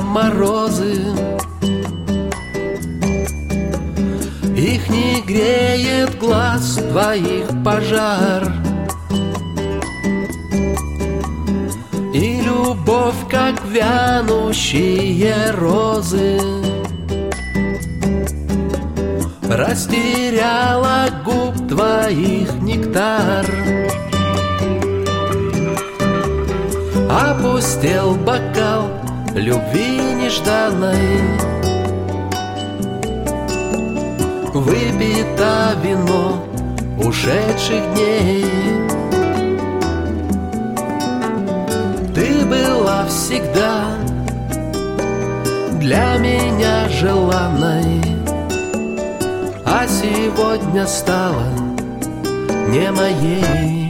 морозы, их не греет глаз твоих пожар. И любовь, как вянущие розы, растеряла губ твоих нектар. Опустел бокал любви нежданной, выпито вино ушедших дней. Ты была всегда для меня желанной, а сегодня стала не моей.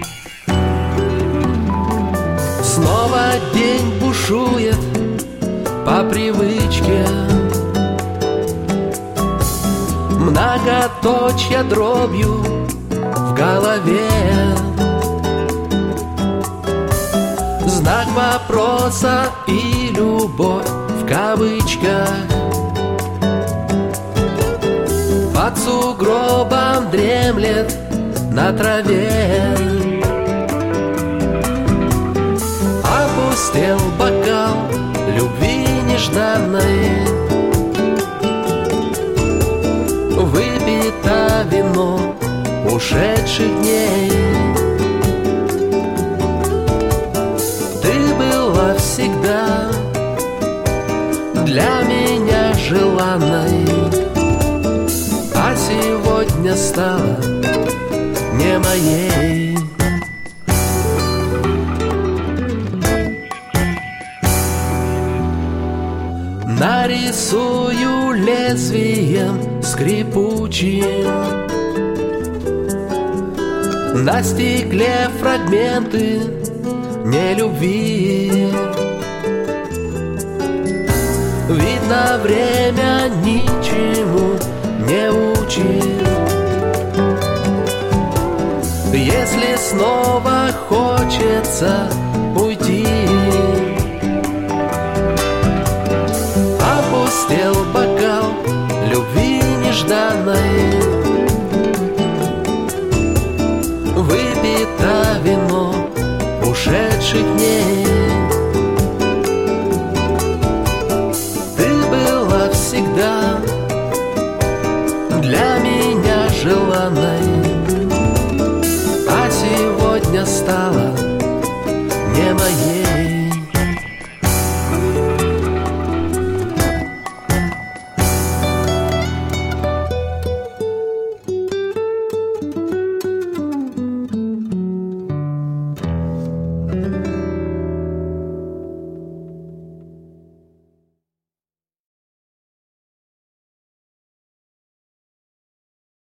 Снова день бушует по привычке, многоточья дробью в голове. Знак вопроса и любовь в кавычках. Под сугробом дремлет на траве. Опустел бокал любви нежданной, выпито вино ушедших дней. Ты была всегда для меня желанной, а сегодня стала не моей. Нарисую лезвием скрипучим на стекле фрагменты нелюбви. Видно, время ничему не учит. Если снова хочется уйти, опустел бокал любви нежданной, выпито вино ушедших дней. Ты была всегда для меня желанной, а сегодня стала не моей.